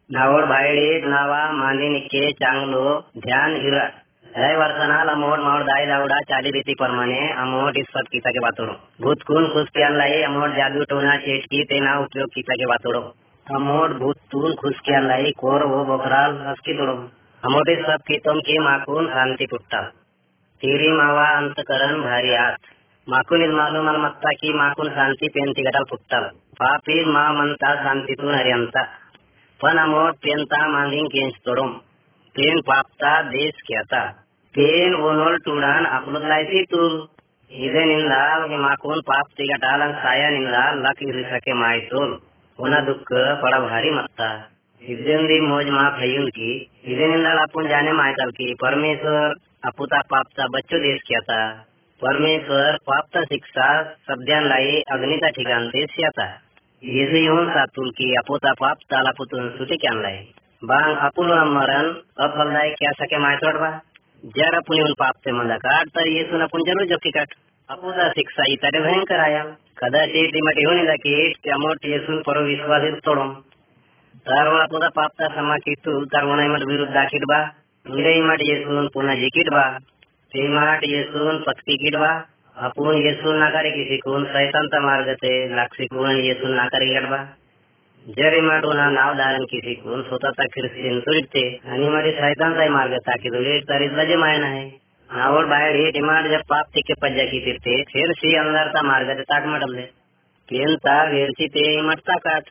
नावड भाईडीत नावा मांदिनिके चांगलो ध्यान हिरा रह वर्षनाल अमोट मोड़ दाई दाउडा चाली रीति परमाने अमोट इस सब कीता के बातोड़ो भूत खून खुश के लाई अमोट जादू टोना चेटकी तेना उपयोग कीता के बातोड़ो अमोट भूत तून खुश के लाई कोर वो बकराल हस्की तोड़ो अमोट इस सब की तुम की माकून शांति पुट्टा तीरी मावा अंतकरण भारी आत माकून इस मालूम अलमत्ता की माकून शांति पेंती गटल पुट्टल पापी मा मनता शांति तू हरियंता पण अमोट पेंता मांदिंग केंच तोड़ो पेन पापता देश कहता पेन ओनोल टूडान अपलुदलायती तूल इधे निंदाल माकून पाप तिगटालन साया निंदाल लक इरिसके मायतोल ओना दुख पड़ा भारी मत्ता इदेंदी मौज मा भयुन की इधे निंदाल अपुन जाने मायतल की परमेश्वर अपुता पापता बच्चो देश कहता परमेश्वर पापता शिक्षा सब्द्यान लाई अग्निता ठिकाण देश कहता येसे येऊन सातुल की अपुता पापता लापुतून सुटी क्यान लाई बांग अपुन मरण अफलदाय क्या सके मायतोड़वा जर अपुन पाप से मंदा काट तर ये सुन अपुन जरूर जबकि काट अपुदा शिक्षा इतरे भयंकर आया कदाचित इमट होने लगे कि अमोट येसुन पर विश्वास तोड़ो तर अपुदा पापता समा कितु तर वना इमट विरुद्ध दाखिडबा इंगे इमट येसुन पुन्हा जिकिडबा ते इमट येसुन पत्की किडबा अपुन येसुन नाकारे किसी कोण शैतानचा मार्ग ते लाक्षी कोण येसुन नाकारे गडबा जरी माडूना नाव धारण किसी कोण स्वतःचा ख्रिस्तीन तुडते आणि मध्ये शैतानचा मार्ग ताकि तुले तरी लजे मायन आहे नावड बाहेर हे डिमांड जब पाप तिके पज्जा की तिरते फिर सी अंदरचा मार्ग ते ताक मडले पेनता वेरची ते मटता काट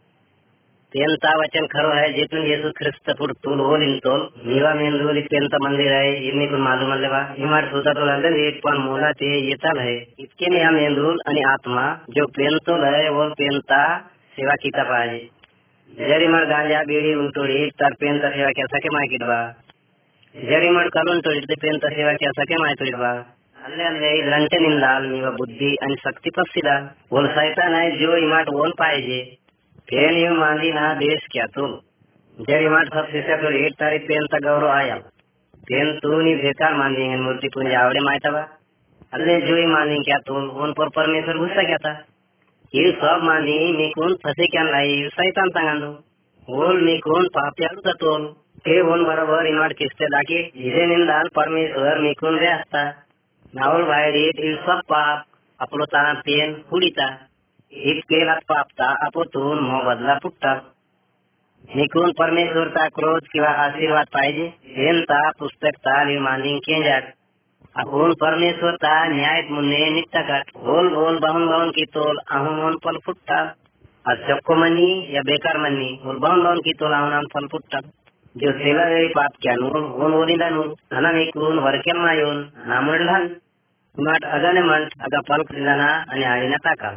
पेनता वचन खरो है जेतून येसु ख्रिस्त पुरतूल होलिन तोल नीवा मेंदुली पेनत मंदिर है इन्हीं को मालूम लेवा इमार सुता तो लंदन एक पण मोला ते येताल है इतके ने हम मेंदुल आणि आत्मा जो पेनतोल है वो पेनता सेवा कीता पाहिजे जरी मड गांजा बीड़ी उलटोड़ी तर पेन तर सेवा क्या सके माय किडवा जरी मड करून तोड़ी पेन तर सेवा क्या सके माय तोड़वा अल्ले अल्ले लंटे निंदाल नीवा बुद्धी आणि शक्ती पसिदा बोल सैतान है जो इमाट ओन पाहिजे पेन यू मांदी ना देश क्या तू जरी मड सब शिष्य तो एक तारीख पेन ता गौरव आया पेन तू नी बेकार मांदी मूर्ति पूजा आवडे मायतवा अल्ले जो ही मांदी क्या तू ओन पर परमेश्वर गुस्सा क्या था ये सब मानी मीकून फसे क्या लाई शैतान तंगांदो ओल मीकून पाप्यालू ततोल ते ओन बरोबर इमाड किस्ते दाकी इजे निंदाल परमेश्वर मीकून वे असता नावल बाहेरीत इल सब पाप अपलो ताना पेन हुडीता इत केलात पापता अपोतून मो बदला पुट्टा मीकून परमेश्वरचा क्रोध किंवा आशीर्वाद पाहिजे हेनता पुस्तकता निर्माणिंग केंजाट अपुन परमेश्वरता न्याय मुन्ने नित्ता काट बोल बोल बाहुन बाहुन की तोल आहुन फल फुट्टा अचक्को मनी या बेकार मनी बोल बाहुन बाहुन की तोल आहुन फल फुट्टा जो सेवा वेळी पाप क्या नूल ओन ओरिला नूल अना मेकून वरकेल ना येऊन नामडलान माट अगाने मंट अगा फल खिलाना आणि आळीना टाका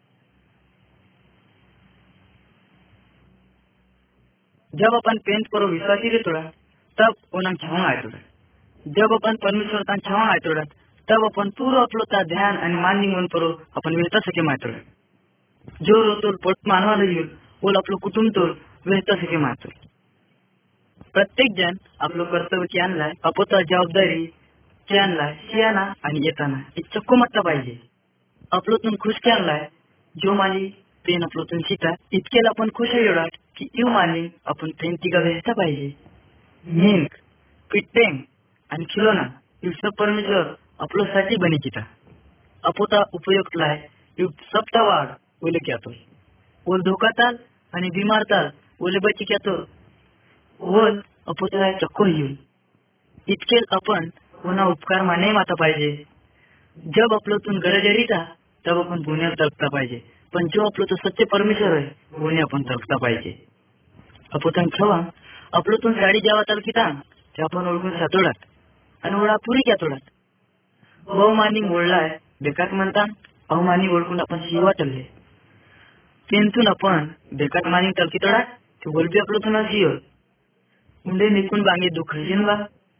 जब अपन पेंट करो विश्वासी रे तोड़ा तब ओनम छावा आए तोड़ा जब अपन परमेश्वर ता छावा आए तोड़ा तब अपन पूरा अपलोता ध्यान आणि मानिंग मन करो अपन वेता सके माय तोड़ा जो रोतोल पोट मानवा रहियो बोल आपलो कुटुंब तोल वेता सके माय तोड़ा प्रत्येक जन आपलो कर्तव्य क्यान लाय अपोता जबाबदारी क्यान लाय सियाना आणि येताना इच्छक्को मत्ता पाहिजे आपलोतून खुश क्यान लाय जो माली पेन आपलोतून सीता इतकेला आपण खुश आहे एवढा की यू माली आपण पेन तिगा वेता पाहिजे मिल्क पिट्टेंग आणि खिलोना यू सब परमेश्वर आपलो साठी बनी किता अपोता उपयुक्त लाय यू सबता वाढ ओले क्या तो ओल धोकाताल आणि बीमारताल ओले बची क्या तो ओल अपोता चक्को येऊन इतके आपण पुन्हा उपकार माने माता पाहिजे जब आपलोतून गरज येता तब आपण पुण्यात तळपता पाहिजे पण जो आपलो तो सच्चे परमेश्वर आहे पुणे आपण तळपता पाहिजे अपोतान छवा आपलोतून साडी जेवा तळकिता ते आपण ओळखून सातोडात आणि ओळा पुरी क्या तोडात बहुमानी ओळलाय बेकार म्हणता अवमानी ओळखून आपण शिवा तळले तेंतून आपण बेकार मानी तळकी तोडा ते बोलबी आपलोतून शिव उंडे निकून बांगे दुख जिनवा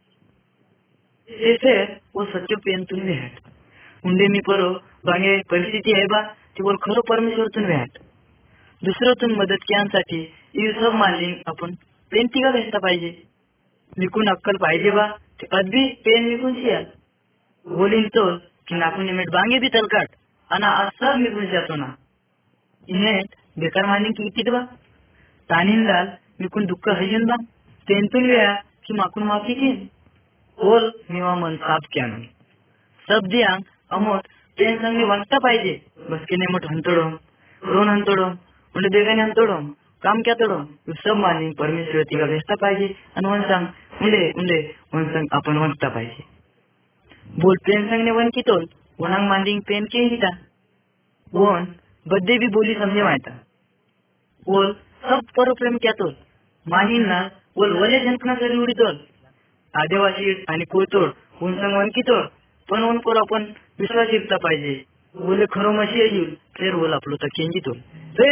ऐसे वो सच्चो पेंतून वेहाट उंडे मी परो बांगे परिस्थिती आहे बा ते बोल खरो परमेश्वरतून वेहाट दुसऱ्यातून मदत क्यांसाठी ये सब मानली आपण पेंटिगा वेचता पाहिजे निकून अक्कल पाहिजे बा ते अदबी पेन निकून शियाल बोलीन तो की नाकून निमेट बांगे भी तलकाट अना असर निकून जातो ना इनेट बेकार मानी की किती बा तानिंदाल मिकून दुःख हयन बा तेंतून वेळा की माकून माफी की ओल मेवा मन साफ क्यान सब दियांग अमोट तेन संगे वाचता पाहिजे बस के नेमट हंतोडो रोन हंतोडो उंडे देगाने हंतोडो काम क्या तोडो सब मानी परमेश्वर तिला व्यस्ता पाहिजे आणि वन सांग उंडे उंडे वन सांग आपण वाचता पाहिजे बोल पेन सांगने वन की तोल वनांग मांडिंग पेन के हिता वन बद्दे भी बोली समझे मायता बोल सब पर प्रेम क्या तोल माहिन ना बोल वले जनकना करी उडी तोल आदिवासी आणि कोतोड वन सांग वन की तोड पण वन पर आपण विश्वास इरता पाहिजे बोले खरो मशी येईल फेर बोल आपलो तर केंजी तोल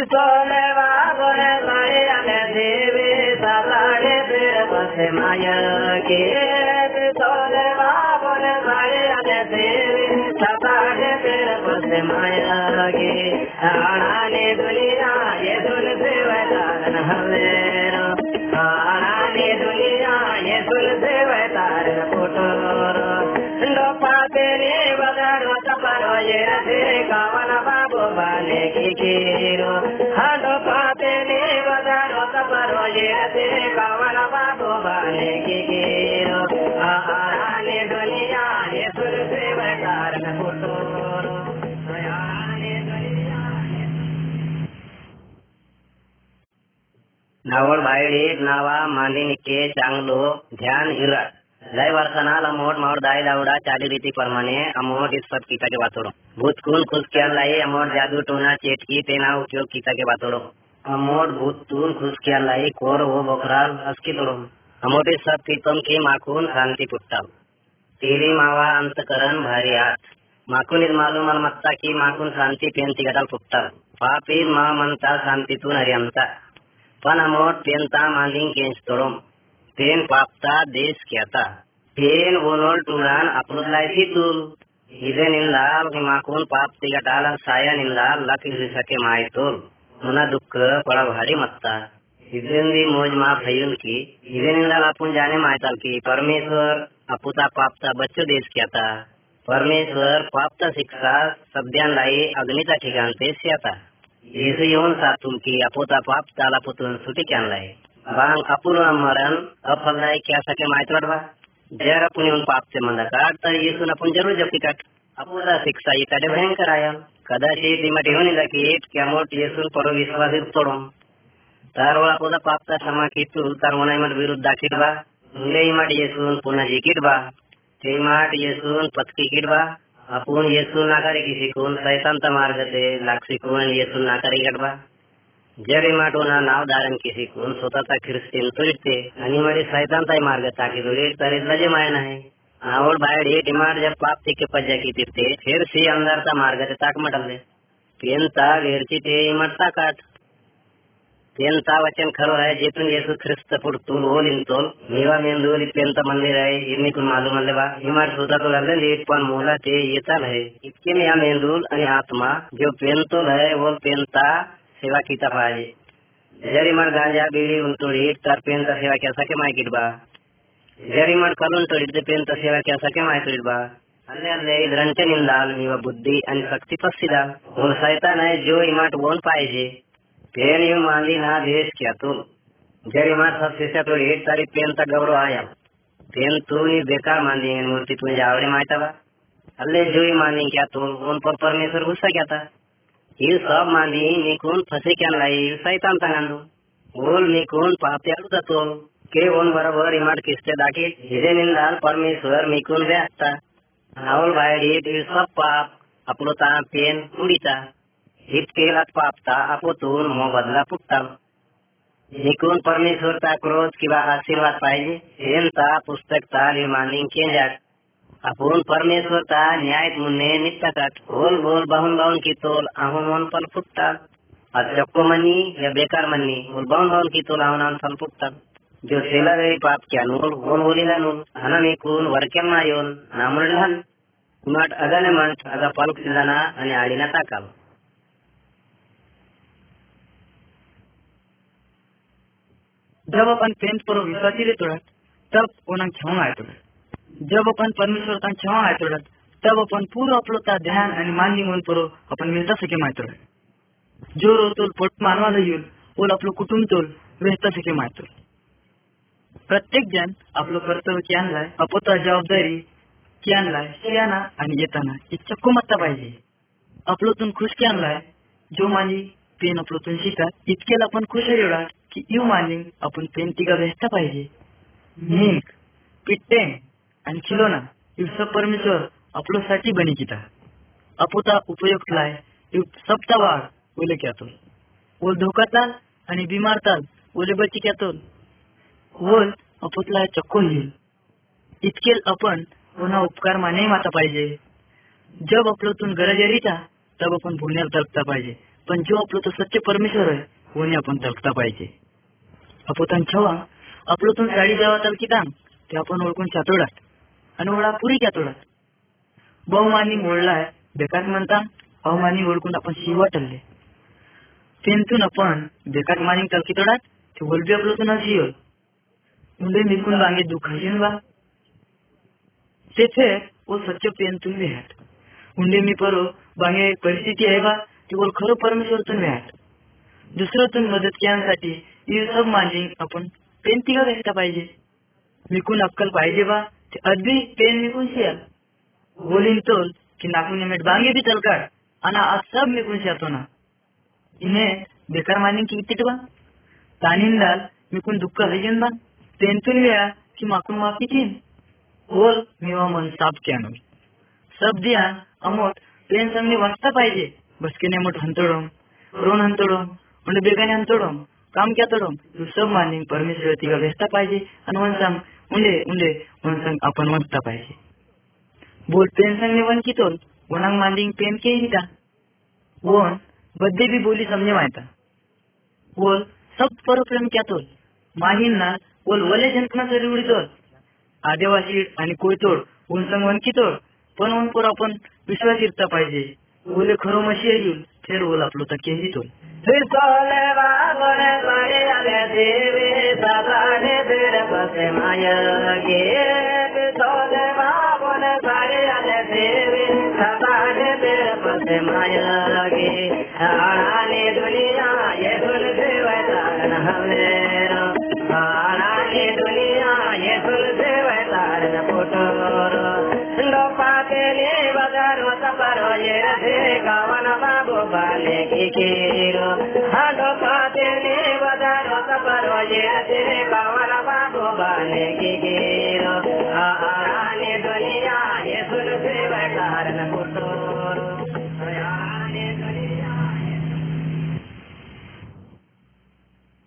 नावळ बायडीत नावा मांदिनिके चांगलो ध्यान इरत लय वर्षनाल अमोट माउड दाई दाउडा चाली रीति परमाने अमोट इस सब कीता के बातोड़ो भूत कून खुश किया लाई अमोट जादू टोना चेटकी तेना उपयोग कीता के बातोड़ो अमोट भूत तून खुश किया लाई कोर वो बोखराल अस्की तोड़ो अमोट इस सब कीतम की माकून शांति पुट्टा तेरी मावा अंतकरण भारी हाथ माकून इस मालूम अलमत्ता की माकून शांति पेंती गटल पुट्टा पापी मा मनता शांति तून हरियंता पण अमोट पेंता मांदिंग केंच तोड़ो पेन पापता देश क्याता पेन वोनोल टूरान अपनुदलायची तूल इधे निंदाल माकून पाप तिगटाल साया निंदाल लक सके माय तोल मुना दुःख पड़ा भारी मत्ता इधेंदी मोज माफ हयुन की इधे निंदाल आपण जाने मायताल की परमेश्वर अपुता पापता बच्चो देश क्याता परमेश्वर पापता शिक्षा सब्द्यान लाई अग्निता ठिकाण ते स्याता येसु येऊन सातून की अपुता पाप ताला पुतून सुटी क्यान लाई बांग अपूर्ण मरण अफलदायी क्या सके मायतोडवा जर आपण उन पाप से मंदा काट तर येसून आपण जरूर जप्ती काट अपूर्णा शिक्षा इकडे भयंकर आया कदाचित इमट येऊन लकीट क्या मोठ येसून परो विश्वासित तोडो तर वळा पोदा पापता क्षमा कीतू तर वना इमट विरुद्ध दाखित बा मुले इमट येसून पुन्हा जिकीट बा ते इमट येसून पतकी किट बा आपण येसून नाकारी किसी कोण शैतांचा मार्ग ते लाक्षी कोण येसून नाकारी गटबा जरी माटोना नाव धारण किसी कोण स्वतःचा ख्रिस्तीन तुरते आणि मडी शैतांचा मार्ग ताकि दुरीट तरी लजे माय नाही आवड बाहेर एक इमार जब पाप के पज्जा की तिरते फिर सी अंदरचा मार्ग ते ताक मटले पेनता वेरची ते इमटता काट पेनता वचन खरो है जेतून येसु ख्रिस्त पुरतून ओलिंतोल मेवा मेंदूल पेनता मंदिर है इन्हीं को मालूम ले बा इमार सुधा तो लल्ले लेट पण मोला ते येताल है इतके में या मेंदूल आणि आत्मा जो पेनतोल है वो पेनता सेवा कीता पाहिजे जरी मड गांजा बीड़ी उंतोडीट तर पेनता सेवा कैसा के माय किट बा जरी मड कलून तोडीट ते पेनता सेवा कैसा के माय तोडीट बा अल्ले अल्ले इधरंचे निंदाल मीवा बुद्धी आणि शक्ती पस्सिदा और शैतान है जो इमाट वोन पाहिजे पेन यू मांदी ना देश क्या तू जरी मार सब शिष्य तोडीट तारी पेनता गौरव आया पेन तू नी बेकार मांदी मूर्ति तुझे आवडे मायता बा अल्ले जो ही मांदी क्या तू उन पर परमेश्वर गुस्सा क्या था ये सब मांदी निकून फसे क्या लाई शैतान तंगांदू बोल निकून पाप्यालू जातो के ओन बरोबर इमाट किस्ते दाखी इधे निंदाल परमेश्वर मिकून व्यासता नावल बाहेर ये सब पाप आपलो ता पेन उडीता हित केलात पापता आपोतून मो बदला पुट्टा निकून परमेश्वर ता क्रोध किंवा आशीर्वाद पाहिजे हेंता पुस्तकता लिमानिंग केंजाट आपण परमेश्वरता न्याय मुन्ने नित्याकाट बोल बोल बाहुन बाहुन की तोल आहुन वन पल फुटता अचक्को मनी या बेकार मनी बोल बाहुन बाहुन की तोल आहुन फल फुटता जो सेला गई पाप क्या नूल बोल बोलीला नूल हनमेकून वरकेल मायोन नामुरलहन कुमाट अगने मंच अगा पलक सिदाना आणि आडीना ताकाल जब अपन पेंट पर विश्वासी रे तोड़ा तब उन्हें क्षमा आए तोड़ा जब अपन परमेश्वर ता क्षमा आए तोड़ा तब अपन पूरा अपलोता ध्यान आणि माननी मन परो अपन मिळता सके माय तोड़ा जो रोतोल पोट मानवा येईल ओल आपलं कुटुंब तोल वेहता सके मायतो प्रत्येक जन आपलं कर्तव्य की आणलाय अपोता जबाबदारी की आणलाय शियाना आणि येताना चक्कू मत्ता पाहिजे आपलोतून खुश की आणलाय जो माली पेन आपलोतून शिकात इतकेला आपण खुश एवढा की यू मालिंग आपण पेन तिका वेहता पाहिजे मिल्क पिट्टे आणि खिलोना यू सब परमेश्वर आपलो साठी बनी किता अपोता उपयोग लाय यू सप्ता वाढ ओले क्यातोल ओल धोकाताल आणि बीमारताल ओले बची क्यातोल ओल अपोतला चक्को येईल इतकेल आपण पुन्हा उपकार माने माता पाहिजे जब आपलोतून गरज येरीचा तब आपण पुण्याला तळपता पाहिजे पण जो आपलो तो सच्चे परमेश्वर आहे होणे आपण तळपता पाहिजे अपोतान छवा आपलोतून साडी जेव्हा तलकीतान ते आपण ओळखून सातोडात आणि ओळा पुरी क्यातोडात बहुमानी मोडलाय बेकार म्हणता अवमानी ओळखून आपण शिवा टल्ले तेंतून आपण बेकार मानी तलकीतोडात ते बोलबी आपलोतून शिवल मुंडे निकून बांगे दुःख हशीन बा तेथे वो सच्चे पेंतून वेहाट मुंडे मी परो बांगे परिस्थिती आहे बा ती बोल खरं परमेश्वरतून वेहाट दुसऱ्यातून मदत केल्यासाठी ही सब मांजिंग आपण पेन तिघा वेचता पाहिजे विकून अक्कल पाहिजे बा ते अगदी पेन विकून शियाल बोलीन तोल की नाकून नेमेट बांगे भी तलकाड आणि आज सब विकून शियातो ना इन्हें बेकार मानिंग की इतिट बा तानिंदाल विकून दुःख हजेन बा पेंतून वेळा की माकून माफी तीन बोल मेवा मन साफ क्यानो सब दिया अमोट पेन संगने वाचता पाहिजे बसकेने मोठ हंतोडम रोन हंतोडम म्हणजे बेगाने हंतोडम काम क्या तोडम सब मानिंग परमेश्वर तिला वेचता पाहिजे आणि वनसंग उंडे वनसंग आपण वाचता पाहिजे बोल पेन संगने वन कितोल वनांग मांडिंग पेन के हिता वन बद्दे भी बोली समझे मायता बोल सब परप्रेम क्या तोल माहिन ना बोल वले जनकना जरी उडीतोल आदिवासी आणि कोयतोड वनसंग वन कितोड पण वनपोर आपण विश्वास इरता पाहिजे बोले खरो मशी येईल फेर बोल आपलो तर केही तो बाले कीरो हाडो पाते ने बदारो सपरो ये तेरे कावला बाबो बाले की